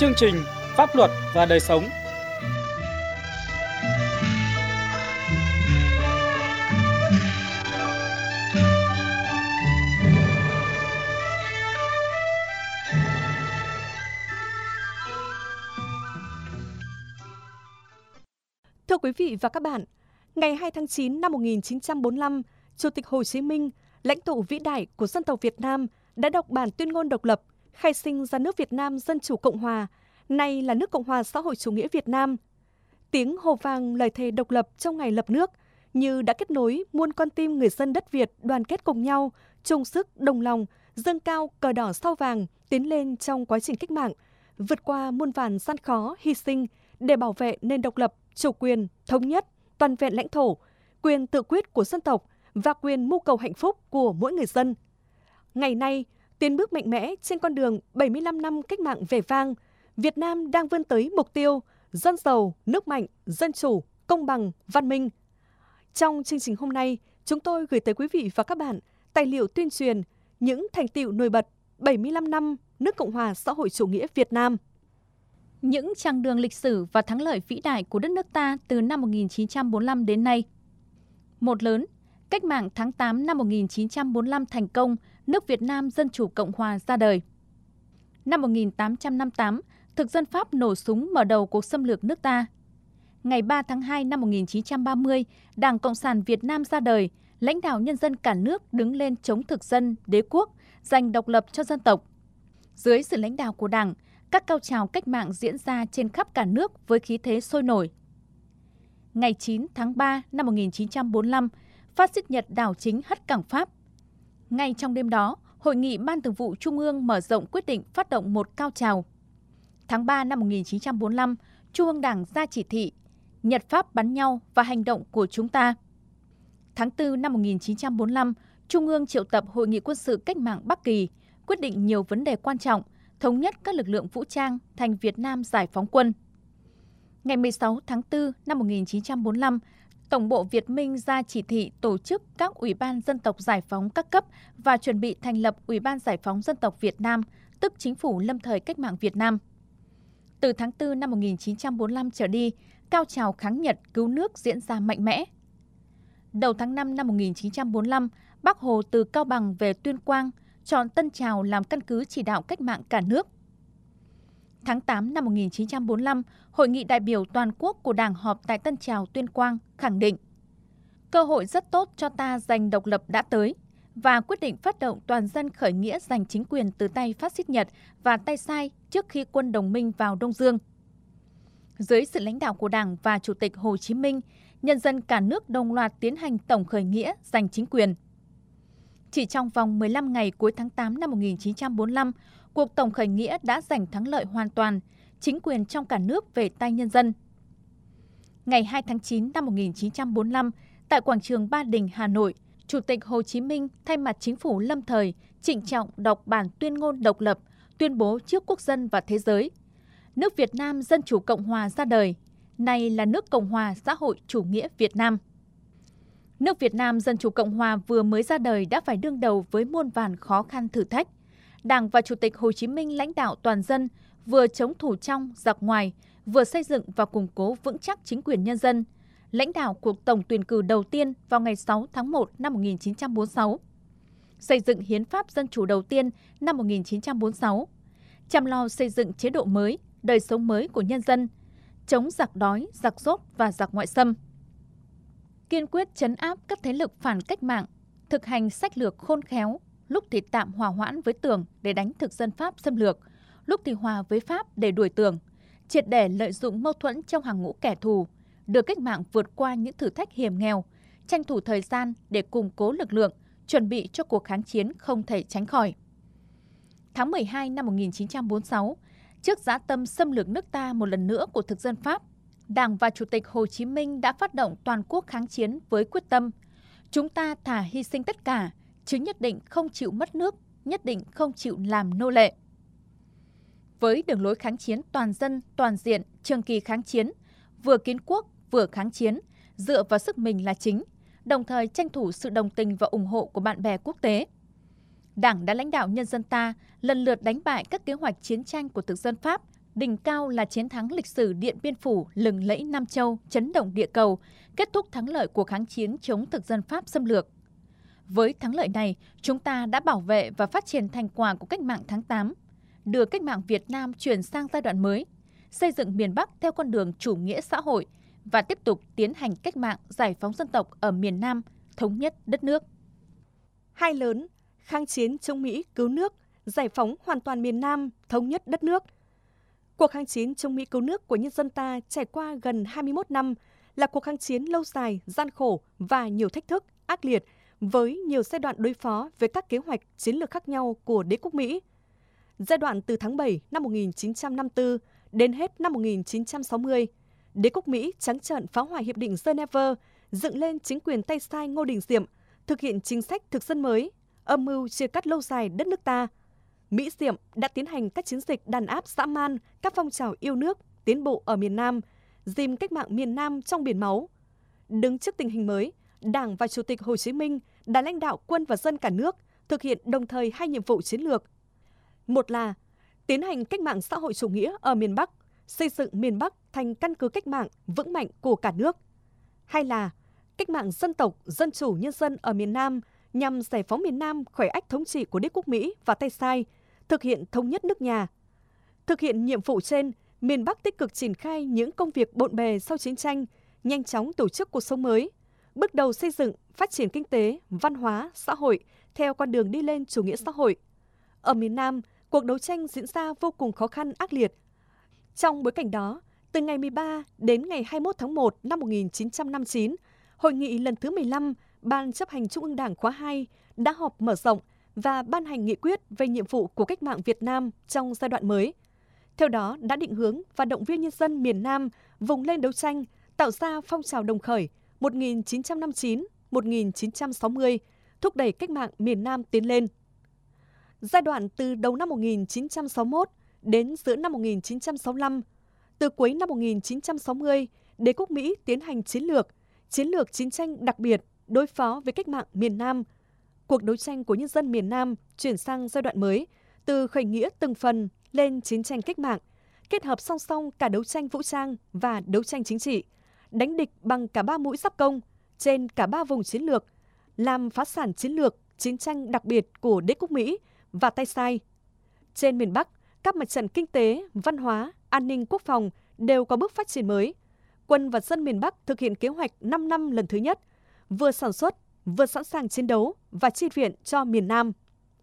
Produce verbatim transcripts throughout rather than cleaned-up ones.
chương trình Pháp luật và đời sống. Thưa quý vị và các bạn, ngày hai tháng chín năm một nghìn chín trăm bốn mươi lăm, Chủ tịch Hồ Chí Minh, lãnh tụ vĩ đại của dân tộc Việt Nam, đã đọc bản tuyên ngôn độc lập, khai sinh ra nước Việt Nam Dân Chủ Cộng Hòa, nay là nước Cộng hòa xã hội chủ nghĩa Việt Nam. Tiếng hô vang lời thề độc lập trong ngày lập nước như đã kết nối muôn con tim người dân đất Việt đoàn kết cùng nhau, chung sức đồng lòng, dâng cao cờ đỏ sao vàng, tiến lên trong quá trình cách mạng, vượt qua muôn vàn gian khó, hy sinh để bảo vệ nền độc lập, chủ quyền, thống nhất, toàn vẹn lãnh thổ, quyền tự quyết của dân tộc và quyền mưu cầu hạnh phúc của mỗi người dân. Ngày nay, tiến bước mạnh mẽ trên con đường bảy mươi lăm năm cách mạng vẻ vang, Việt Nam đang vươn tới mục tiêu dân giàu, nước mạnh, dân chủ, công bằng, văn minh. Trong chương trình hôm nay, chúng tôi gửi tới quý vị và các bạn tài liệu tuyên truyền những thành tựu nổi bật bảy mươi lăm năm nước Cộng hòa xã hội chủ nghĩa Việt Nam. Những chặng đường lịch sử và thắng lợi vĩ đại của đất nước ta từ năm một nghìn chín trăm bốn mươi lăm đến nay. Một lớn, cách mạng tháng tám năm một nghìn chín trăm bốn mươi lăm thành công, nước Việt Nam Dân Chủ Cộng Hòa ra đời. Năm một nghìn tám trăm năm mươi tám, thực dân Pháp nổ súng mở đầu cuộc xâm lược nước ta. Ngày ba tháng hai năm một nghìn chín trăm ba mươi, Đảng Cộng sản Việt Nam ra đời, lãnh đạo nhân dân cả nước đứng lên chống thực dân, đế quốc, giành độc lập cho dân tộc. Dưới sự lãnh đạo của Đảng, các cao trào cách mạng diễn ra trên khắp cả nước với khí thế sôi nổi. Ngày chín tháng ba năm một nghìn chín trăm bốn mươi lăm, phát xít Nhật đảo chính hất cảng Pháp. Ngay trong đêm đó, Hội nghị Ban Thường vụ Trung ương mở rộng quyết định phát động một cao trào. Tháng ba năm một nghìn chín trăm bốn mươi lăm, Trung ương Đảng ra chỉ thị Nhật Pháp bắn nhau và hành động của chúng ta. Tháng tư năm một nghìn chín trăm bốn mươi lăm, Trung ương triệu tập Hội nghị quân sự cách mạng Bắc Kỳ, quyết định nhiều vấn đề quan trọng, thống nhất các lực lượng vũ trang thành Việt Nam Giải phóng quân. Ngày mười sáu tháng tư năm một nghìn chín trăm bốn mươi lăm, Tổng bộ Việt Minh ra chỉ thị tổ chức các Ủy ban Dân tộc Giải phóng các cấp và chuẩn bị thành lập Ủy ban Giải phóng Dân tộc Việt Nam, tức Chính phủ lâm thời cách mạng Việt Nam. Từ tháng tư năm một nghìn chín trăm bốn mươi lăm trở đi, cao trào kháng Nhật cứu nước diễn ra mạnh mẽ. Đầu tháng năm năm một nghìn chín trăm bốn mươi lăm, Bác Hồ từ Cao Bằng về Tuyên Quang, chọn Tân Trào làm căn cứ chỉ đạo cách mạng cả nước. Tháng tám năm một nghìn chín trăm bốn mươi lăm, Hội nghị đại biểu toàn quốc của Đảng họp tại Tân Trào, Tuyên Quang khẳng định cơ hội rất tốt cho ta giành độc lập đã tới và quyết định phát động toàn dân khởi nghĩa giành chính quyền từ tay phát xít Nhật và tay sai trước khi quân đồng minh vào Đông Dương. Dưới sự lãnh đạo của Đảng và Chủ tịch Hồ Chí Minh, nhân dân cả nước đồng loạt tiến hành tổng khởi nghĩa giành chính quyền. Chỉ trong vòng mười lăm ngày cuối tháng tám năm một nghìn chín trăm bốn mươi lăm, cuộc tổng khởi nghĩa đã giành thắng lợi hoàn toàn, chính quyền trong cả nước về tay nhân dân. Ngày hai tháng chín năm một nghìn chín trăm bốn mươi lăm, tại quảng trường Ba Đình, Hà Nội, Chủ tịch Hồ Chí Minh thay mặt chính phủ lâm thời trịnh trọng đọc bản tuyên ngôn độc lập, tuyên bố trước quốc dân và thế giới. Nước Việt Nam Dân Chủ Cộng Hòa ra đời, nay là nước Cộng hòa xã hội chủ nghĩa Việt Nam. Nước Việt Nam Dân Chủ Cộng Hòa vừa mới ra đời đã phải đương đầu với muôn vàn khó khăn thử thách. Đảng và Chủ tịch Hồ Chí Minh lãnh đạo toàn dân, vừa chống thủ trong, giặc ngoài, vừa xây dựng và củng cố vững chắc chính quyền nhân dân, lãnh đạo cuộc tổng tuyển cử đầu tiên vào ngày sáu tháng một năm một nghìn chín trăm bốn mươi sáu, xây dựng hiến pháp dân chủ đầu tiên năm một nghìn chín trăm bốn mươi sáu, chăm lo xây dựng chế độ mới, đời sống mới của nhân dân, chống giặc đói, giặc rốt và giặc ngoại xâm. Kiên quyết trấn áp các thế lực phản cách mạng, thực hành sách lược khôn khéo, lúc thì tạm hòa hoãn với Tưởng để đánh thực dân Pháp xâm lược, lúc thì hòa với Pháp để đuổi Tưởng, triệt để lợi dụng mâu thuẫn trong hàng ngũ kẻ thù, đưa cách mạng vượt qua những thử thách hiểm nghèo, tranh thủ thời gian để củng cố lực lượng, chuẩn bị cho cuộc kháng chiến không thể tránh khỏi. Tháng mười hai năm một nghìn chín trăm bốn mươi sáu, trước dã tâm xâm lược nước ta một lần nữa của thực dân Pháp, Đảng và Chủ tịch Hồ Chí Minh đã phát động toàn quốc kháng chiến với quyết tâm: chúng ta thà hy sinh tất cả, chứ nhất định không chịu mất nước, nhất định không chịu làm nô lệ. Với đường lối kháng chiến toàn dân, toàn diện, trường kỳ kháng chiến, vừa kiến quốc, vừa kháng chiến, dựa vào sức mình là chính, đồng thời tranh thủ sự đồng tình và ủng hộ của bạn bè quốc tế. Đảng đã lãnh đạo nhân dân ta lần lượt đánh bại các kế hoạch chiến tranh của thực dân Pháp, Đỉnh cao là chiến thắng lịch sử Điện Biên Phủ lừng lẫy Nam Châu, chấn động địa cầu, kết thúc thắng lợi của kháng chiến chống thực dân Pháp xâm lược. Với thắng lợi này, chúng ta đã bảo vệ và phát triển thành quả của cách mạng tháng tám, đưa cách mạng Việt Nam chuyển sang giai đoạn mới, xây dựng miền Bắc theo con đường chủ nghĩa xã hội và tiếp tục tiến hành cách mạng giải phóng dân tộc ở miền Nam, thống nhất đất nước. Hai lớn, kháng chiến chống Mỹ cứu nước, giải phóng hoàn toàn miền Nam, thống nhất đất nước. Cuộc kháng chiến chống Mỹ cứu nước của nhân dân ta trải qua gần hai mươi mốt năm, là cuộc kháng chiến lâu dài, gian khổ và nhiều thách thức, ác liệt, với nhiều giai đoạn đối phó với các kế hoạch chiến lược khác nhau của đế quốc Mỹ. Giai đoạn từ tháng bảy năm một nghìn chín trăm năm mươi tư đến hết năm một nghìn chín trăm sáu mươi, đế quốc Mỹ trắng trợn phá hoại Hiệp định Geneva, dựng lên chính quyền tay sai Ngô Đình Diệm, thực hiện chính sách thực dân mới, âm mưu chia cắt lâu dài đất nước ta. Mỹ Diệm đã tiến hành các chiến dịch đàn áp dã man các phong trào yêu nước, tiến bộ ở miền Nam, dìm cách mạng miền Nam trong biển máu. Đứng trước tình hình mới, Đảng và Chủ tịch Hồ Chí Minh đã lãnh đạo quân và dân cả nước thực hiện đồng thời hai nhiệm vụ chiến lược. Một là tiến hành cách mạng xã hội chủ nghĩa ở miền Bắc, xây dựng miền Bắc thành căn cứ cách mạng vững mạnh của cả nước. Hai là cách mạng dân tộc, dân chủ nhân dân ở miền Nam nhằm giải phóng miền Nam khỏi ách thống trị của đế quốc Mỹ và tay sai, thực hiện thống nhất nước nhà. Thực hiện nhiệm vụ trên, miền Bắc tích cực triển khai những công việc bộn bề sau chiến tranh, nhanh chóng tổ chức cuộc sống mới, bước đầu xây dựng, phát triển kinh tế, văn hóa, xã hội theo con đường đi lên chủ nghĩa xã hội. Ở miền Nam, cuộc đấu tranh diễn ra vô cùng khó khăn ác liệt. Trong bối cảnh đó, từ ngày mười ba đến ngày hai mươi mốt tháng một năm một nghìn chín trăm năm mươi chín, Hội nghị lần thứ mười lăm Ban chấp hành Trung ương Đảng khóa hai đã họp mở rộng và ban hành nghị quyết về nhiệm vụ của cách mạng Việt Nam trong giai đoạn mới. Theo đó đã định hướng và động viên nhân dân miền Nam vùng lên đấu tranh, tạo ra phong trào đồng khởi một nghìn chín trăm năm mươi chín đến một nghìn chín trăm sáu mươi, thúc đẩy cách mạng miền Nam tiến lên. Giai đoạn từ đầu năm một nghìn chín trăm sáu mươi mốt đến giữa năm một nghìn chín trăm sáu mươi lăm, từ cuối năm một nghìn chín trăm sáu mươi, đế quốc Mỹ tiến hành chiến lược, chiến lược chiến tranh đặc biệt đối phó với cách mạng miền Nam. Cuộc đấu tranh của nhân dân miền Nam chuyển sang giai đoạn mới, từ khởi nghĩa từng phần lên chiến tranh cách mạng, kết hợp song song cả đấu tranh vũ trang và đấu tranh chính trị, đánh địch bằng cả ba mũi giáp công trên cả ba vùng chiến lược, làm phá sản chiến lược, chiến tranh đặc biệt của đế quốc Mỹ và tay sai. Trên miền Bắc, các mặt trận kinh tế, văn hóa, an ninh quốc phòng đều có bước phát triển mới. Quân và dân miền Bắc thực hiện kế hoạch năm năm lần thứ nhất, vừa sản xuất, vừa sẵn sàng chiến đấu và chi viện cho miền Nam.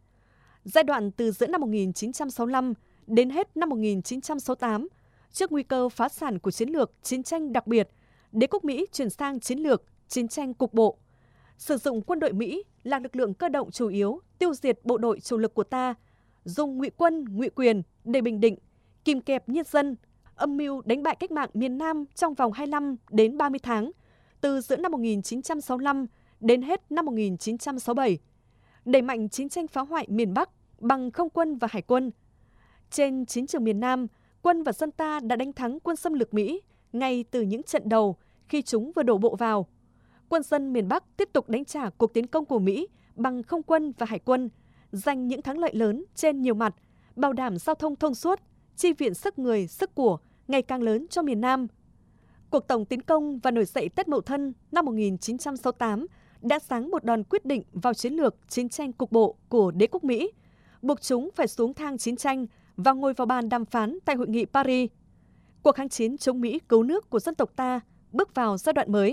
Giai đoạn từ giữa năm một nghìn chín trăm sáu mươi lăm đến hết năm một nghìn chín trăm sáu mươi tám, trước nguy cơ phá sản của chiến lược chiến tranh đặc biệt, đế quốc Mỹ chuyển sang chiến lược chiến tranh cục bộ. Sử dụng quân đội Mỹ là lực lượng cơ động chủ yếu tiêu diệt bộ đội chủ lực của ta, dùng ngụy quân, ngụy quyền để bình định, kìm kẹp nhân dân, âm mưu đánh bại cách mạng miền Nam trong vòng hai mươi lăm đến ba mươi tháng, từ giữa năm một nghìn chín trăm sáu mươi lăm đến hết năm một nghìn chín trăm sáu mươi bảy, đẩy mạnh chiến tranh phá hoại miền Bắc bằng không quân và hải quân. Trên chiến trường miền Nam, quân và dân ta đã đánh thắng quân xâm lược Mỹ ngay từ những trận đầu khi chúng vừa đổ bộ vào. Quân dân miền Bắc tiếp tục đánh trả cuộc tiến công của Mỹ bằng không quân và hải quân, giành những thắng lợi lớn trên nhiều mặt, bảo đảm giao thông thông suốt, chi viện sức người, sức của ngày càng lớn cho miền Nam. Cuộc tổng tiến công và nổi dậy Tết Mậu Thân năm một nghìn chín trăm sáu mươi tám đã giáng một đòn quyết định vào chiến lược chiến tranh cục bộ của đế quốc Mỹ, buộc chúng phải xuống thang chiến tranh và ngồi vào bàn đàm phán tại Hội nghị Paris. Cuộc kháng chiến chống Mỹ cứu nước của dân tộc ta bước vào giai đoạn mới.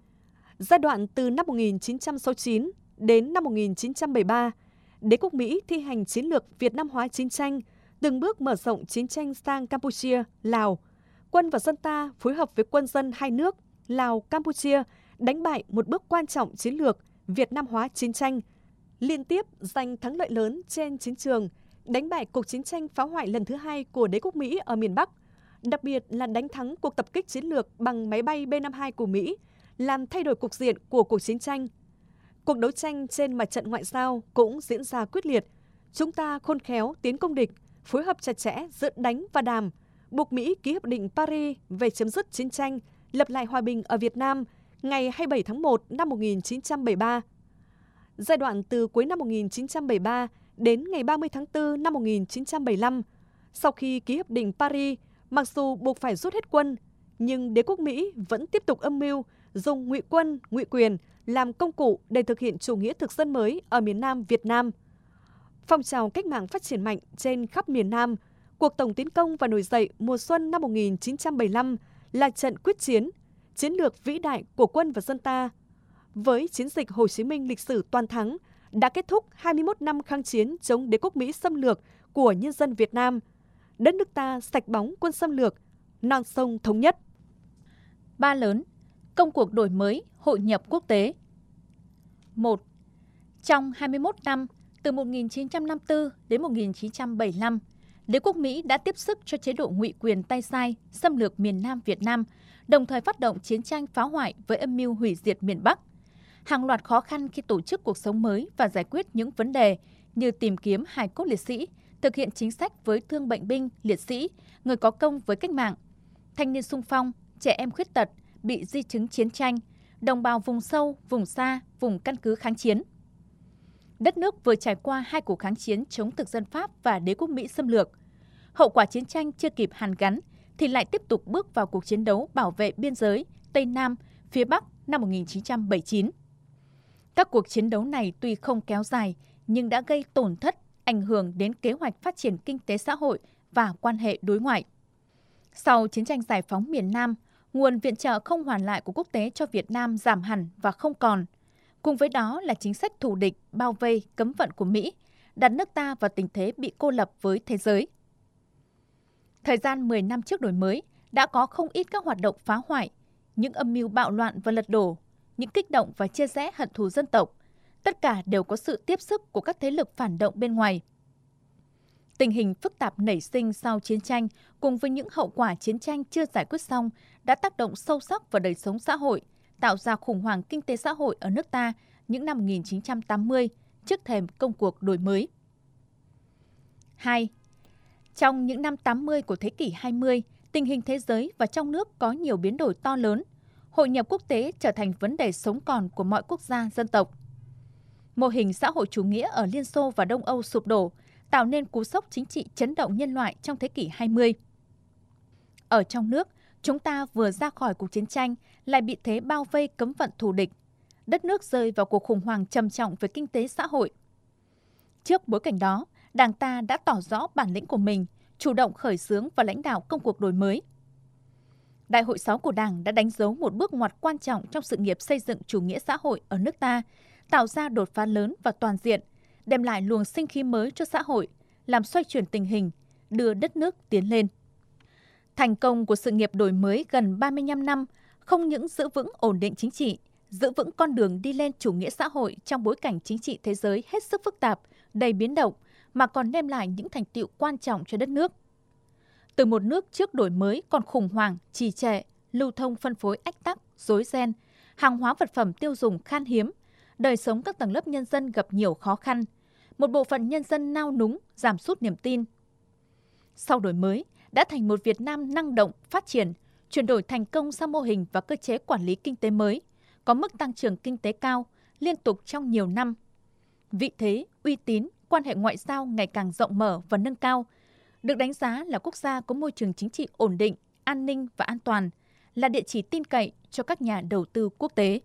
Giai đoạn từ năm một nghìn chín trăm sáu mươi chín đến năm một nghìn chín trăm bảy mươi ba, đế quốc Mỹ thi hành chiến lược Việt Nam hóa chiến tranh, từng bước mở rộng chiến tranh sang Campuchia, Lào. Quân và dân ta phối hợp với quân dân hai nước Lào, Campuchia đánh bại một bước quan trọng chiến lược Việt Nam hóa chiến tranh, liên tiếp giành thắng lợi lớn trên chiến trường, đánh bại cuộc chiến tranh phá hoại lần thứ hai của đế quốc Mỹ ở miền Bắc, đặc biệt là đánh thắng cuộc tập kích chiến lược bằng máy bay B năm mươi hai của Mỹ, làm thay đổi cục diện của cuộc chiến tranh. Cuộc đấu tranh trên mặt trận ngoại giao cũng diễn ra quyết liệt. Chúng ta khôn khéo tiến công địch, phối hợp chặt chẽ giữa đánh và đàm, buộc Mỹ ký Hiệp định Paris về chấm dứt chiến tranh, lập lại hòa bình ở Việt Nam ngày hai mươi bảy tháng một năm một nghìn chín trăm bảy mươi ba. Giai đoạn từ cuối năm một nghìn chín trăm bảy mươi ba đến ngày ba mươi tháng tư năm một nghìn chín trăm bảy mươi lăm, Sau khi ký Hiệp định Paris, mặc dù buộc phải rút hết quân, nhưng đế quốc Mỹ vẫn tiếp tục âm mưu dùng ngụy quân, ngụy quyền làm công cụ để thực hiện chủ nghĩa thực dân mới ở miền Nam Việt Nam. Phong trào cách mạng phát triển mạnh trên khắp miền Nam, cuộc tổng tiến công và nổi dậy mùa xuân năm một nghìn chín trăm bảy mươi lăm là trận quyết chiến, chiến lược vĩ đại của quân và dân ta. Với chiến dịch Hồ Chí Minh lịch sử toàn thắng, đã kết thúc hai mươi mốt năm kháng chiến chống đế quốc Mỹ xâm lược của nhân dân Việt Nam. Đất nước ta sạch bóng quân xâm lược, non sông thống nhất. Ba lớn, công cuộc đổi mới, hội nhập quốc tế. một. Trong hai mươi mốt năm, từ một nghìn chín trăm năm mươi tư đến một nghìn chín trăm bảy mươi lăm, đế quốc Mỹ đã tiếp sức cho chế độ ngụy quyền tay sai, xâm lược miền Nam Việt Nam, đồng thời phát động chiến tranh phá hoại với âm mưu hủy diệt miền Bắc. Hàng loạt khó khăn khi tổ chức cuộc sống mới và giải quyết những vấn đề như tìm kiếm hài cốt liệt sĩ, thực hiện chính sách với thương bệnh binh, liệt sĩ, người có công với cách mạng, thanh niên xung phong, trẻ em khuyết tật, bị di chứng chiến tranh, đồng bào vùng sâu, vùng xa, vùng căn cứ kháng chiến. Đất nước vừa trải qua hai cuộc kháng chiến chống thực dân Pháp và đế quốc Mỹ xâm lược. Hậu quả chiến tranh chưa kịp hàn gắn thì lại tiếp tục bước vào cuộc chiến đấu bảo vệ biên giới Tây Nam, phía Bắc năm một nghìn chín trăm bảy mươi chín. Các cuộc chiến đấu này tuy không kéo dài nhưng đã gây tổn thất, ảnh hưởng đến kế hoạch phát triển kinh tế xã hội và quan hệ đối ngoại. Sau chiến tranh giải phóng miền Nam, nguồn viện trợ không hoàn lại của quốc tế cho Việt Nam giảm hẳn và không còn. Cùng với đó là chính sách thù địch, bao vây, cấm vận của Mỹ, đặt nước ta vào tình thế bị cô lập với thế giới. Thời gian mười năm trước đổi mới, đã có không ít các hoạt động phá hoại, những âm mưu bạo loạn và lật đổ, những kích động và chia rẽ hận thù dân tộc. Tất cả đều có sự tiếp sức của các thế lực phản động bên ngoài. Tình hình phức tạp nảy sinh sau chiến tranh cùng với những hậu quả chiến tranh chưa giải quyết xong đã tác động sâu sắc vào đời sống xã hội, tạo ra khủng hoảng kinh tế xã hội ở nước ta những năm một nghìn chín trăm tám mươi, trước thềm công cuộc đổi mới. hai. Trong những năm tám mươi của thế kỷ hai mươi, tình hình thế giới và trong nước có nhiều biến đổi to lớn. Hội nhập quốc tế trở thành vấn đề sống còn của mọi quốc gia, dân tộc. Mô hình xã hội chủ nghĩa ở Liên Xô và Đông Âu sụp đổ, tạo nên cú sốc chính trị chấn động nhân loại trong thế kỷ hai mươi. Ở trong nước, chúng ta vừa ra khỏi cuộc chiến tranh, lại bị thế bao vây cấm vận thù địch. Đất nước rơi vào cuộc khủng hoảng trầm trọng về kinh tế xã hội. Trước bối cảnh đó, Đảng ta đã tỏ rõ bản lĩnh của mình, chủ động khởi xướng và lãnh đạo công cuộc đổi mới. Đại hội sáu của Đảng đã đánh dấu một bước ngoặt quan trọng trong sự nghiệp xây dựng chủ nghĩa xã hội ở nước ta, tạo ra đột phá lớn và toàn diện, đem lại luồng sinh khí mới cho xã hội, làm xoay chuyển tình hình, đưa đất nước tiến lên. Thành công của sự nghiệp đổi mới gần ba mươi lăm năm không những giữ vững ổn định chính trị, giữ vững con đường đi lên chủ nghĩa xã hội trong bối cảnh chính trị thế giới hết sức phức tạp, đầy biến động, mà còn đem lại những thành tựu quan trọng cho đất nước. Từ một nước trước đổi mới còn khủng hoảng, trì trệ, lưu thông phân phối ách tắc, rối ren, hàng hóa vật phẩm tiêu dùng khan hiếm, đời sống các tầng lớp nhân dân gặp nhiều khó khăn, một bộ phận nhân dân nao núng, giảm sút niềm tin. Sau đổi mới, đã thành một Việt Nam năng động, phát triển, chuyển đổi thành công sang mô hình và cơ chế quản lý kinh tế mới, có mức tăng trưởng kinh tế cao, liên tục trong nhiều năm. Vị thế, uy tín, quan hệ ngoại giao ngày càng rộng mở và nâng cao, được đánh giá là quốc gia có môi trường chính trị ổn định, an ninh và an toàn, là địa chỉ tin cậy cho các nhà đầu tư quốc tế.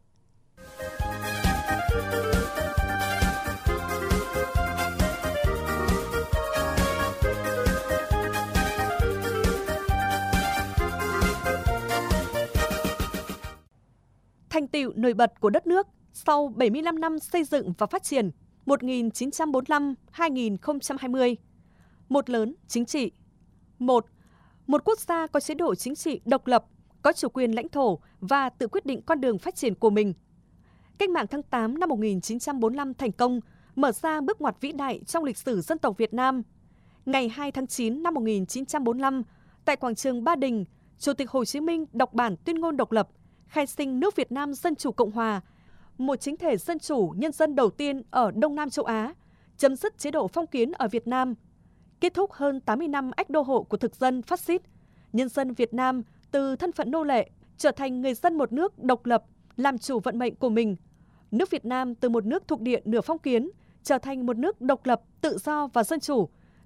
Thành tựu nổi bật của đất nước sau bảy mươi lăm năm xây dựng và phát triển một nghìn chín trăm bốn mươi lăm đến hai nghìn không trăm hai mươi. Một lớn chính trị. Một. Một quốc gia có chế độ chính trị độc lập, có chủ quyền lãnh thổ và tự quyết định con đường phát triển của mình. Cách mạng tháng tám năm một nghìn chín trăm bốn mươi lăm thành công, mở ra bước ngoặt vĩ đại trong lịch sử dân tộc Việt Nam. Ngày hai tháng chín năm một nghìn chín trăm bốn mươi lăm, tại quảng trường Ba Đình, Chủ tịch Hồ Chí Minh đọc bản tuyên ngôn độc lập, khai sinh nước Việt Nam Dân Chủ Cộng Hòa, một chính thể dân chủ nhân dân đầu tiên ở Đông Nam châu Á, chấm dứt chế độ phong kiến ở Việt Nam, kết thúc hơn tám mươi năm ách đô hộ của thực dân phát xít. Nhân dân Việt Nam từ thân phận nô lệ trở thành người dân một nước độc lập, làm chủ vận mệnh của mình. Nước Việt Nam từ một nước thuộc địa nửa phong kiến trở thành một nước độc lập, tự do và dân chủ,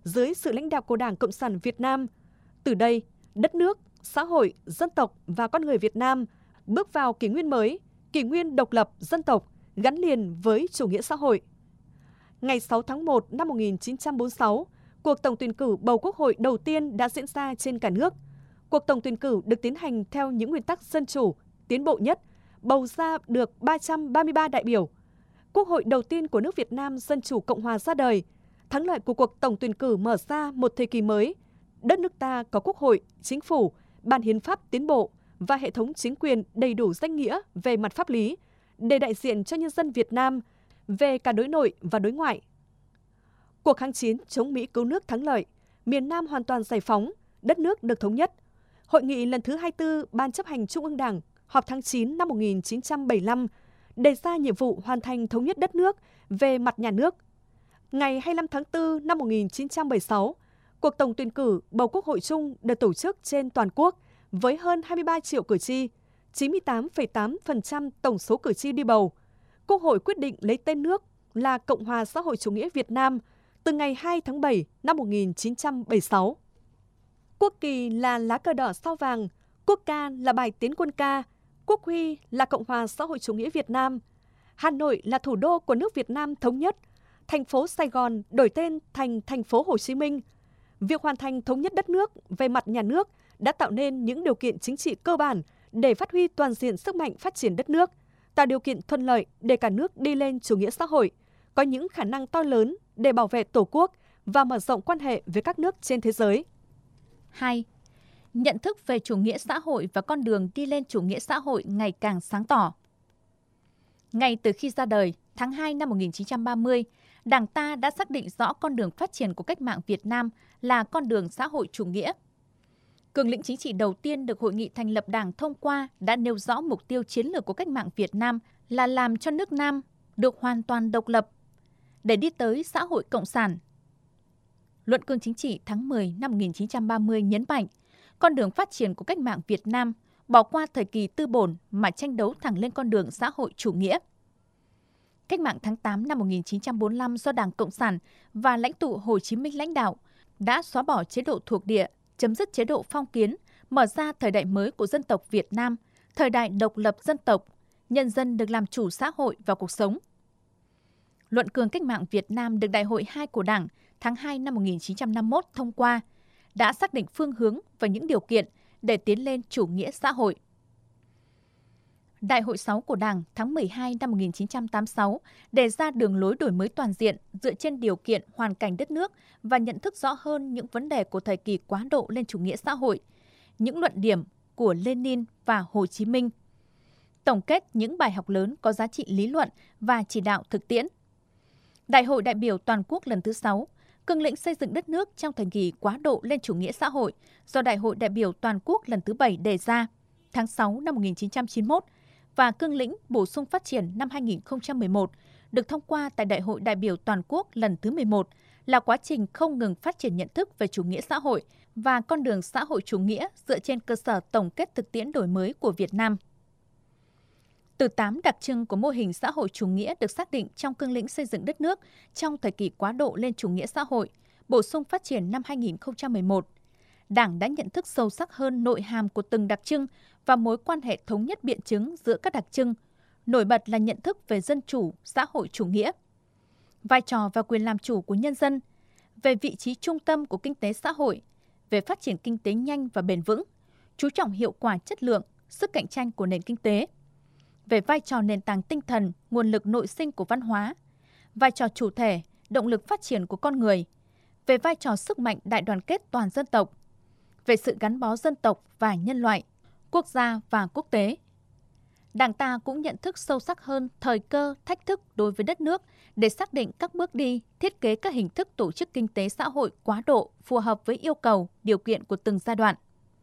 dưới sự lãnh đạo của Đảng Cộng sản Việt Nam. Từ đây, đất nước, xã hội, dân tộc và con người Việt Nam bước vào kỷ nguyên mới, kỷ nguyên độc lập dân tộc gắn liền với chủ nghĩa xã hội. Ngày sáu tháng một năm một nghìn chín trăm bốn mươi sáu, cuộc tổng tuyển cử bầu Quốc hội đầu tiên đã diễn ra trên cả nước. Cuộc tổng tuyển cử được tiến hành theo những nguyên tắc dân chủ, tiến bộ nhất, bầu ra được ba trăm ba mươi ba đại biểu. Quốc hội đầu tiên của nước Việt Nam Dân chủ Cộng hòa ra đời. Thắng lợi của cuộc tổng tuyển cử mở ra một thời kỳ mới. Đất nước ta có quốc hội, chính phủ, ban hiến pháp tiến bộ và hệ thống chính quyền đầy đủ danh nghĩa về mặt pháp lý để đại diện cho nhân dân Việt Nam về cả đối nội và đối ngoại. Cuộc kháng chiến chống Mỹ cứu nước thắng lợi, miền Nam hoàn toàn giải phóng, đất nước được thống nhất. Hội nghị lần thứ hai mươi tư Ban chấp hành Trung ương Đảng họp tháng chín năm một nghìn chín trăm bảy mươi lăm đề ra nhiệm vụ hoàn thành thống nhất đất nước về mặt nhà nước. Ngày hai mươi lăm tháng tư năm một nghìn chín trăm bảy mươi sáu, cuộc tổng tuyển cử bầu Quốc hội chung được tổ chức trên toàn quốc với hơn hai mươi ba triệu cử tri, chín mươi tám phẩy tám phần trăm tổng số cử tri đi bầu. Quốc hội quyết định lấy tên nước là Cộng hòa xã hội chủ nghĩa Việt Nam từ ngày hai tháng bảy năm một nghìn chín trăm bảy mươi sáu. Quốc kỳ là lá cờ đỏ sao vàng, quốc ca là bài tiến quân ca, quốc huy là Cộng hòa xã hội chủ nghĩa Việt Nam. Hà Nội là thủ đô của nước Việt Nam thống nhất, thành phố Sài Gòn đổi tên thành thành phố Hồ Chí Minh. Việc hoàn thành thống nhất đất nước về mặt nhà nước đã tạo nên những điều kiện chính trị cơ bản để phát huy toàn diện sức mạnh phát triển đất nước, tạo điều kiện thuận lợi để cả nước đi lên chủ nghĩa xã hội, có những khả năng to lớn để bảo vệ Tổ quốc và mở rộng quan hệ với các nước trên thế giới. hai. Nhận thức về chủ nghĩa xã hội và con đường đi lên chủ nghĩa xã hội ngày càng sáng tỏ. Ngay từ khi ra đời, tháng hai năm một nghìn chín trăm ba mươi, Đảng ta đã xác định rõ con đường phát triển của cách mạng Việt Nam là con đường xã hội chủ nghĩa. Cương lĩnh chính trị đầu tiên được Hội nghị thành lập Đảng thông qua đã nêu rõ mục tiêu chiến lược của cách mạng Việt Nam là làm cho nước Nam được hoàn toàn độc lập để đi tới xã hội cộng sản. Luận cương chính trị tháng mười năm một nghìn chín trăm ba mươi nhấn mạnh, con đường phát triển của cách mạng Việt Nam bỏ qua thời kỳ tư bổn mà tranh đấu thẳng lên con đường xã hội chủ nghĩa. Cách mạng tháng tám năm một nghìn chín trăm bốn mươi lăm do Đảng Cộng sản và lãnh tụ Hồ Chí Minh lãnh đạo đã xóa bỏ chế độ thuộc địa, chấm dứt chế độ phong kiến, mở ra thời đại mới của dân tộc Việt Nam, thời đại độc lập dân tộc, nhân dân được làm chủ xã hội và cuộc sống. Luận cương cách mạng Việt Nam được Đại hội hai của Đảng tháng hai năm một nghìn chín trăm năm mươi mốt thông qua, đã xác định phương hướng và những điều kiện để tiến lên chủ nghĩa xã hội. Đại hội sáu của Đảng tháng mười hai năm một nghìn chín trăm tám mươi sáu đề ra đường lối đổi mới toàn diện dựa trên điều kiện hoàn cảnh đất nước và nhận thức rõ hơn những vấn đề của thời kỳ quá độ lên chủ nghĩa xã hội, những luận điểm của Lenin và Hồ Chí Minh. Tổng kết những bài học lớn có giá trị lý luận và chỉ đạo thực tiễn. Đại hội đại biểu toàn quốc lần thứ sáu, cương lĩnh xây dựng đất nước trong thời kỳ quá độ lên chủ nghĩa xã hội do Đại hội đại biểu toàn quốc lần thứ bảy đề ra tháng sáu năm một nghìn chín trăm chín mươi mốt và cương lĩnh bổ sung phát triển năm hai nghìn không trăm mười một được thông qua tại Đại hội đại biểu toàn quốc lần thứ mười một là quá trình không ngừng phát triển nhận thức về chủ nghĩa xã hội và con đường xã hội chủ nghĩa dựa trên cơ sở tổng kết thực tiễn đổi mới của Việt Nam. Từ tám đặc trưng của mô hình xã hội chủ nghĩa được xác định trong cương lĩnh xây dựng đất nước trong thời kỳ quá độ lên chủ nghĩa xã hội, bổ sung phát triển năm hai nghìn không trăm mười một. Đảng đã nhận thức sâu sắc hơn nội hàm của từng đặc trưng và mối quan hệ thống nhất biện chứng giữa các đặc trưng, nổi bật là nhận thức về dân chủ, xã hội chủ nghĩa, vai trò và quyền làm chủ của nhân dân, về vị trí trung tâm của kinh tế xã hội, về phát triển kinh tế nhanh và bền vững, chú trọng hiệu quả chất lượng, sức cạnh tranh của nền kinh tế, về vai trò nền tảng tinh thần, nguồn lực nội sinh của văn hóa, vai trò chủ thể, động lực phát triển của con người, về vai trò sức mạnh đại đoàn kết toàn dân tộc, về sự gắn bó dân tộc và nhân loại, quốc gia và quốc tế. Đảng ta cũng nhận thức sâu sắc hơn thời cơ, thách thức đối với đất nước để xác định các bước đi, thiết kế các hình thức tổ chức kinh tế xã hội quá độ phù hợp với yêu cầu, điều kiện của từng giai đoạn.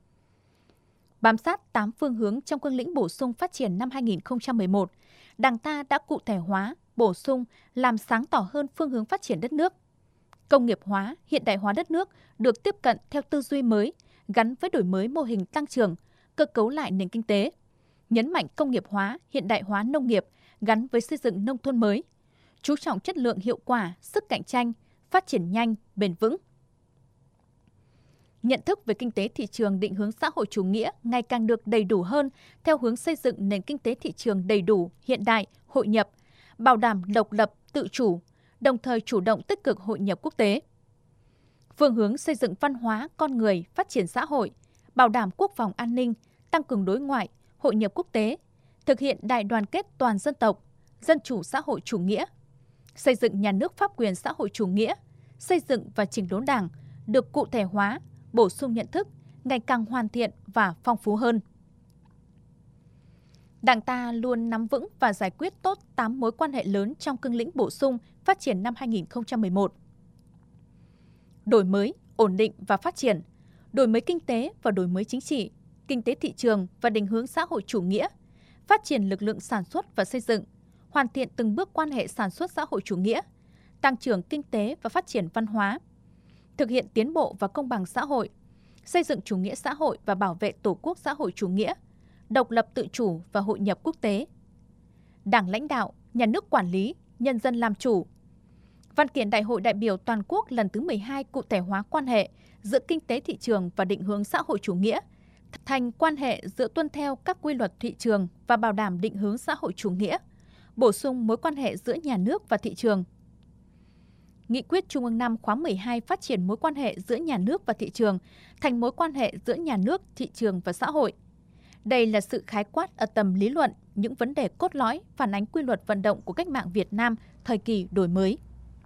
Bám sát tám phương hướng trong cương lĩnh bổ sung phát triển năm hai nghìn không trăm mười một, Đảng ta đã cụ thể hóa, bổ sung, làm sáng tỏ hơn phương hướng phát triển đất nước. Công nghiệp hóa, hiện đại hóa đất nước được tiếp cận theo tư duy mới, gắn với đổi mới mô hình tăng trưởng, cơ cấu lại nền kinh tế. Nhấn mạnh công nghiệp hóa, hiện đại hóa nông nghiệp gắn với xây dựng nông thôn mới. Chú trọng chất lượng hiệu quả, sức cạnh tranh, phát triển nhanh, bền vững. Nhận thức về kinh tế thị trường định hướng xã hội chủ nghĩa ngày càng được đầy đủ hơn theo hướng xây dựng nền kinh tế thị trường đầy đủ, hiện đại, hội nhập, bảo đảm độc lập, tự chủ, đồng thời chủ động tích cực hội nhập quốc tế. Phương hướng xây dựng văn hóa, con người, phát triển xã hội, bảo đảm quốc phòng an ninh, tăng cường đối ngoại, hội nhập quốc tế, thực hiện đại đoàn kết toàn dân tộc, dân chủ xã hội chủ nghĩa, xây dựng nhà nước pháp quyền xã hội chủ nghĩa, xây dựng và chỉnh đốn Đảng được cụ thể hóa, bổ sung nhận thức, ngày càng hoàn thiện và phong phú hơn. Đảng ta luôn nắm vững và giải quyết tốt tám mối quan hệ lớn trong cương lĩnh bổ sung phát triển năm hai nghìn không trăm mười một. Đổi mới, ổn định và phát triển, đổi mới kinh tế và đổi mới chính trị, kinh tế thị trường và định hướng xã hội chủ nghĩa, phát triển lực lượng sản xuất và xây dựng, hoàn thiện từng bước quan hệ sản xuất xã hội chủ nghĩa, tăng trưởng kinh tế và phát triển văn hóa, thực hiện tiến bộ và công bằng xã hội, xây dựng chủ nghĩa xã hội và bảo vệ Tổ quốc xã hội chủ nghĩa, độc lập tự chủ và hội nhập quốc tế. Đảng lãnh đạo, nhà nước quản lý, nhân dân làm chủ. Văn kiện Đại hội đại biểu toàn quốc lần thứ mười hai cụ thể hóa quan hệ giữa kinh tế thị trường và định hướng xã hội chủ nghĩa thành quan hệ giữa tuân theo các quy luật thị trường và bảo đảm định hướng xã hội chủ nghĩa, bổ sung mối quan hệ giữa nhà nước và thị trường. Nghị quyết Trung ương năm khóa mười hai phát triển mối quan hệ giữa nhà nước và thị trường thành mối quan hệ giữa nhà nước, thị trường và xã hội. Đây là sự khái quát ở tầm lý luận những vấn đề cốt lõi phản ánh quy luật vận động của cách mạng Việt Nam thời kỳ đổi mới.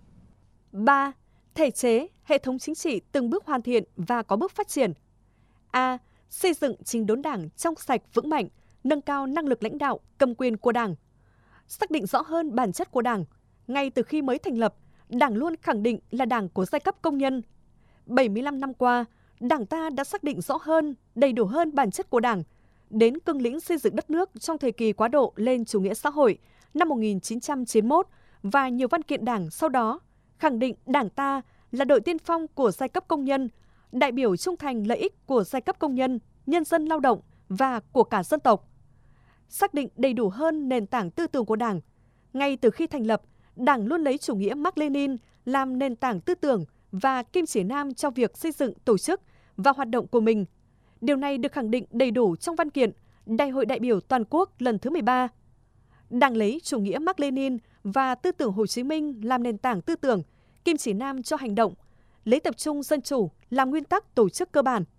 ba. Thể chế, hệ thống chính trị từng bước hoàn thiện và có bước phát triển. A. Xây dựng chỉnh đốn Đảng trong sạch vững mạnh, nâng cao năng lực lãnh đạo, cầm quyền của Đảng. Xác định rõ hơn bản chất của Đảng. Ngay từ khi mới thành lập, Đảng luôn khẳng định là Đảng của giai cấp công nhân. bảy mươi lăm năm qua, Đảng ta đã xác định rõ hơn, đầy đủ hơn bản chất của Đảng, đến cương lĩnh xây dựng đất nước trong thời kỳ quá độ lên chủ nghĩa xã hội năm một nghìn chín trăm chín mươi mốt và nhiều văn kiện Đảng sau đó, khẳng định Đảng ta là đội tiên phong của giai cấp công nhân, đại biểu trung thành lợi ích của giai cấp công nhân, nhân dân lao động và của cả dân tộc. Xác định đầy đủ hơn nền tảng tư tưởng của Đảng. Ngay từ khi thành lập, Đảng luôn lấy chủ nghĩa Mác-Lênin làm nền tảng tư tưởng và kim chỉ nam cho việc xây dựng tổ chức và hoạt động của mình. Điều này được khẳng định đầy đủ trong văn kiện Đại hội đại biểu toàn quốc lần thứ mười ba. Đảng lấy chủ nghĩa Mác-Lênin và tư tưởng Hồ Chí Minh làm nền tảng tư tưởng, kim chỉ nam cho hành động, lấy tập trung dân chủ làm nguyên tắc tổ chức cơ bản.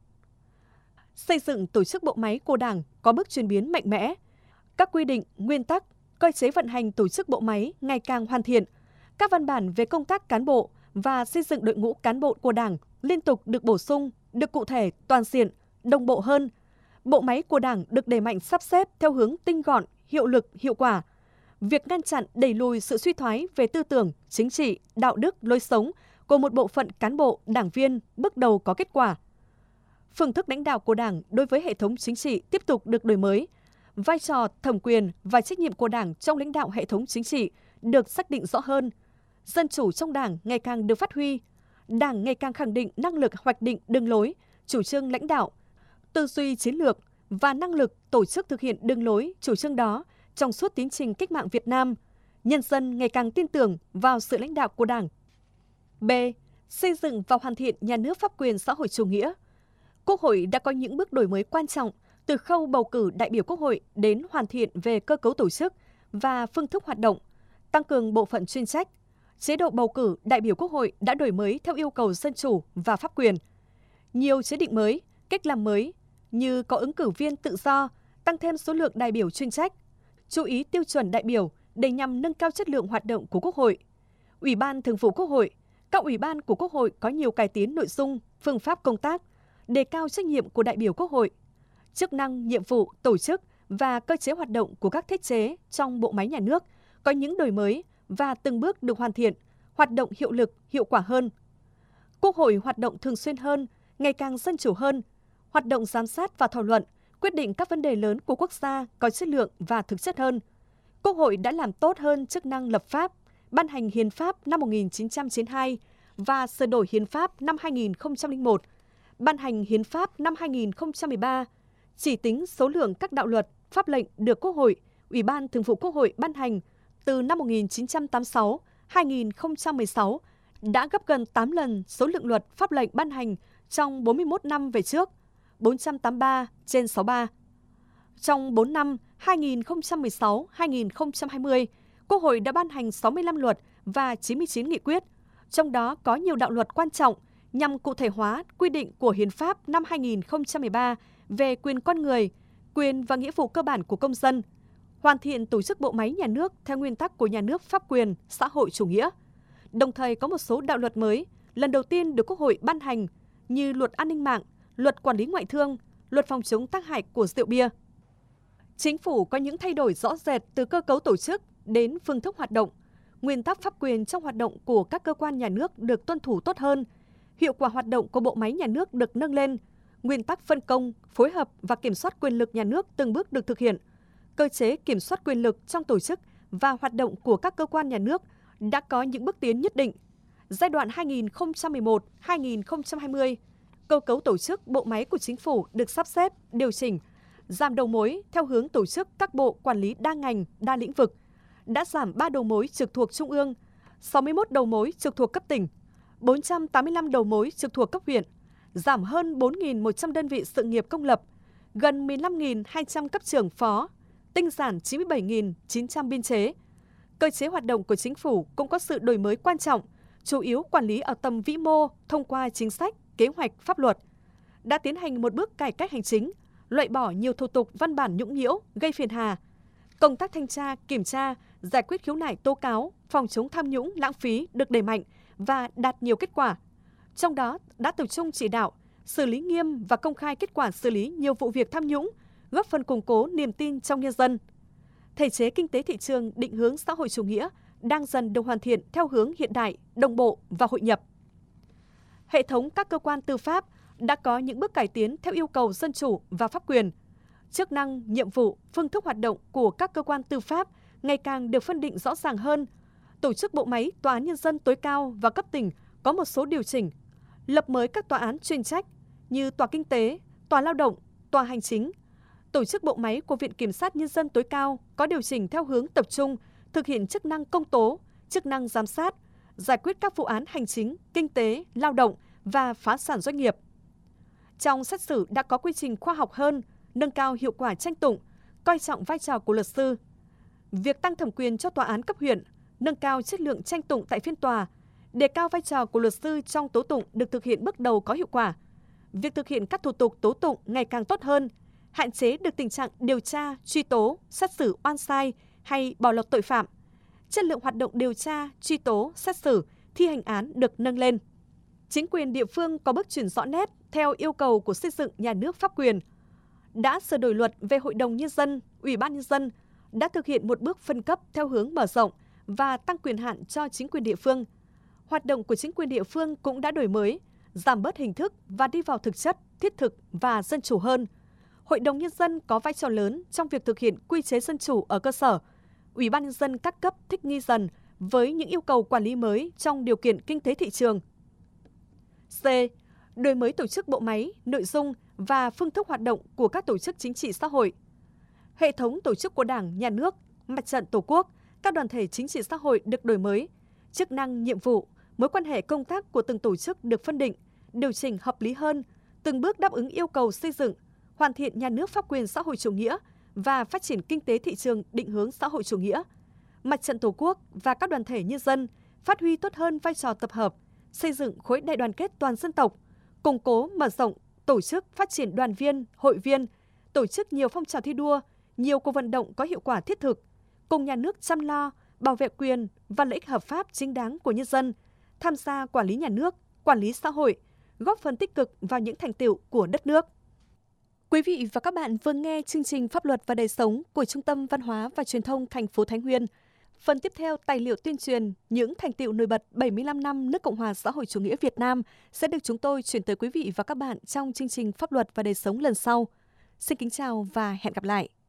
Xây dựng tổ chức bộ máy của Đảng có bước chuyển biến mạnh mẽ. Các quy định, nguyên tắc, cơ chế vận hành tổ chức bộ máy ngày càng hoàn thiện. Các văn bản về công tác cán bộ và xây dựng đội ngũ cán bộ của Đảng liên tục được bổ sung, được cụ thể, toàn diện, đồng bộ hơn. Bộ máy của Đảng được đẩy mạnh sắp xếp theo hướng tinh gọn, hiệu lực, hiệu quả. Việc ngăn chặn đẩy lùi sự suy thoái về tư tưởng, chính trị, đạo đức, lối sống của một bộ phận cán bộ, đảng viên bước đầu có kết quả. Phương thức lãnh đạo của Đảng đối với hệ thống chính trị tiếp tục được đổi mới. Vai trò, thẩm quyền và trách nhiệm của Đảng trong lãnh đạo hệ thống chính trị được xác định rõ hơn. Dân chủ trong Đảng ngày càng được phát huy. Đảng ngày càng khẳng định năng lực hoạch định đường lối, chủ trương lãnh đạo, tư duy chiến lược và năng lực tổ chức thực hiện đường lối, chủ trương đó trong suốt tiến trình cách mạng Việt Nam. Nhân dân ngày càng tin tưởng vào sự lãnh đạo của Đảng. B. Xây dựng và hoàn thiện nhà nước pháp quyền xã hội chủ nghĩa. Quốc hội đã có những bước đổi mới quan trọng từ khâu bầu cử đại biểu Quốc hội đến hoàn thiện về cơ cấu tổ chức và phương thức hoạt động, tăng cường bộ phận chuyên trách. Chế độ bầu cử đại biểu Quốc hội đã đổi mới theo yêu cầu dân chủ và pháp quyền. Nhiều chế định mới, cách làm mới như có ứng cử viên tự do, tăng thêm số lượng đại biểu chuyên trách, chú ý tiêu chuẩn đại biểu để nhằm nâng cao chất lượng hoạt động của Quốc hội. Ủy ban Thường vụ Quốc hội, các ủy ban của Quốc hội có nhiều cải tiến nội dung, phương pháp công tác, đề cao trách nhiệm của đại biểu Quốc hội, chức năng, nhiệm vụ, tổ chức và cơ chế hoạt động của các thiết chế trong bộ máy nhà nước có những đổi mới và từng bước được hoàn thiện, hoạt động hiệu lực, hiệu quả hơn. Quốc hội hoạt động thường xuyên hơn, ngày càng dân chủ hơn, hoạt động giám sát và thảo luận, quyết định các vấn đề lớn của quốc gia có chất lượng và thực chất hơn. Quốc hội đã làm tốt hơn chức năng lập pháp, ban hành hiến pháp năm một nghìn chín trăm chín mươi hai và sửa đổi hiến pháp năm hai nghìn không trăm lẻ một, ban hành hiến pháp năm hai nghìn không trăm mười ba, chỉ tính số lượng các đạo luật, pháp lệnh được Quốc hội, Ủy ban Thường vụ Quốc hội ban hành từ năm một nghìn chín trăm tám mươi sáu, hai nghìn không trăm mười sáu đã gấp gần tám lần số lượng luật pháp lệnh ban hành trong bốn mươi mốt năm về trước, bốn trăm tám mươi ba trên sáu mươi ba. Trong bốn năm hai nghìn không trăm mười sáu đến hai nghìn không trăm hai mươi, Quốc hội đã ban hành sáu mươi lăm luật và chín mươi chín nghị quyết, trong đó có nhiều đạo luật quan trọng nhằm cụ thể hóa quy định của Hiến pháp năm hai nghìn không trăm mười ba về quyền con người, quyền và nghĩa vụ cơ bản của công dân, hoàn thiện tổ chức bộ máy nhà nước theo nguyên tắc của nhà nước pháp quyền, xã hội chủ nghĩa. Đồng thời có một số đạo luật mới lần đầu tiên được Quốc hội ban hành như luật an ninh mạng, luật quản lý ngoại thương, luật phòng chống tác hại của rượu bia. Chính phủ có những thay đổi rõ rệt từ cơ cấu tổ chức đến phương thức hoạt động. Nguyên tắc pháp quyền trong hoạt động của các cơ quan nhà nước được tuân thủ tốt hơn, hiệu quả hoạt động của bộ máy nhà nước được nâng lên, nguyên tắc phân công, phối hợp và kiểm soát quyền lực nhà nước từng bước được thực hiện. Cơ chế kiểm soát quyền lực trong tổ chức và hoạt động của các cơ quan nhà nước đã có những bước tiến nhất định. Giai đoạn hai nghìn không trăm mười một đến hai nghìn không trăm hai mươi, cơ cấu tổ chức bộ máy của chính phủ được sắp xếp, điều chỉnh, giảm đầu mối theo hướng tổ chức các bộ quản lý đa ngành, đa lĩnh vực, đã giảm ba đầu mối trực thuộc Trung ương, sáu mươi mốt đầu mối trực thuộc cấp tỉnh, bốn trăm tám mươi lăm đầu mối trực thuộc cấp huyện, giảm hơn bốn nghìn một trăm đơn vị sự nghiệp công lập, gần mười lăm nghìn hai trăm cấp trưởng phó, tinh giản chín mươi bảy nghìn chín trăm biên chế. Cơ chế hoạt động của chính phủ cũng có sự đổi mới quan trọng, chủ yếu quản lý ở tầm vĩ mô thông qua chính sách, kế hoạch, pháp luật. Đã tiến hành một bước cải cách hành chính, loại bỏ nhiều thủ tục văn bản nhũng nhiễu, gây phiền hà. Công tác thanh tra, kiểm tra, giải quyết khiếu nại tố cáo, phòng chống tham nhũng, lãng phí được đẩy mạnh và đạt nhiều kết quả. Trong đó đã tập trung chỉ đạo, xử lý nghiêm và công khai kết quả xử lý nhiều vụ việc tham nhũng, góp phần củng cố niềm tin trong nhân dân. Thể chế kinh tế thị trường định hướng xã hội chủ nghĩa đang dần được hoàn thiện theo hướng hiện đại, đồng bộ và hội nhập. Hệ thống các cơ quan tư pháp đã có những bước cải tiến theo yêu cầu dân chủ và pháp quyền. Chức năng, nhiệm vụ, phương thức hoạt động của các cơ quan tư pháp ngày càng được phân định rõ ràng hơn. Tổ chức bộ máy Tòa án Nhân dân tối cao và cấp tỉnh có một số điều chỉnh, lập mới các tòa án chuyên trách như Tòa Kinh tế, Tòa Lao động, Tòa Hành chính. Tổ chức bộ máy của Viện Kiểm sát Nhân dân tối cao có điều chỉnh theo hướng tập trung, thực hiện chức năng công tố, chức năng giám sát, giải quyết các vụ án hành chính, kinh tế, lao động và phá sản doanh nghiệp. Trong xét xử đã có quy trình khoa học hơn, nâng cao hiệu quả tranh tụng, coi trọng vai trò của luật sư. Việc tăng thẩm quyền cho tòa án cấp huyện, nâng cao chất lượng tranh tụng tại phiên tòa, đề cao vai trò của luật sư trong tố tụng được thực hiện bước đầu có hiệu quả. Việc thực hiện các thủ tục tố tụng ngày càng tốt hơn, hạn chế được tình trạng điều tra, truy tố, xét xử oan sai hay bỏ lọt tội phạm. Chất lượng hoạt động điều tra, truy tố, xét xử, thi hành án được nâng lên. Chính quyền địa phương có bước chuyển rõ nét theo yêu cầu của xây dựng nhà nước pháp quyền. Đã sửa đổi luật về Hội đồng Nhân dân, Ủy ban Nhân dân, đã thực hiện một bước phân cấp theo hướng mở rộng và tăng quyền hạn cho chính quyền địa phương. Hoạt động của chính quyền địa phương cũng đã đổi mới, giảm bớt hình thức và đi vào thực chất, thiết thực và dân chủ hơn. Hội đồng Nhân dân có vai trò lớn trong việc thực hiện quy chế dân chủ ở cơ sở. Ủy ban Nhân dân các cấp thích nghi dần với những yêu cầu quản lý mới trong điều kiện kinh tế thị trường. C. Đổi mới tổ chức bộ máy, nội dung và phương thức hoạt động của các tổ chức chính trị xã hội. Hệ thống tổ chức của Đảng, Nhà nước, Mặt trận Tổ quốc, các đoàn thể chính trị xã hội được đổi mới, chức năng, nhiệm vụ, mối quan hệ công tác của từng tổ chức được phân định, điều chỉnh hợp lý hơn, từng bước đáp ứng yêu cầu xây dựng, hoàn thiện nhà nước pháp quyền xã hội chủ nghĩa và phát triển kinh tế thị trường định hướng xã hội chủ nghĩa. Mặt trận Tổ quốc và các đoàn thể nhân dân phát huy tốt hơn vai trò tập hợp, xây dựng khối đại đoàn kết toàn dân tộc, củng cố mở rộng, tổ chức phát triển đoàn viên, hội viên, tổ chức nhiều phong trào thi đua, nhiều cuộc vận động có hiệu quả thiết thực, cùng nhà nước chăm lo, bảo vệ quyền và lợi ích hợp pháp chính đáng của nhân dân, tham gia quản lý nhà nước, quản lý xã hội, góp phần tích cực vào những thành tựu của đất nước. Quý vị và các bạn vừa nghe chương trình Pháp luật và đời sống của Trung tâm Văn hóa và Truyền thông thành phố Thái Nguyên. Phần tiếp theo tài liệu tuyên truyền những thành tựu nổi bật bảy mươi lăm năm nước Cộng hòa xã hội chủ nghĩa Việt Nam sẽ được chúng tôi chuyển tới quý vị và các bạn trong chương trình Pháp luật và đời sống lần sau. Xin kính chào và hẹn gặp lại.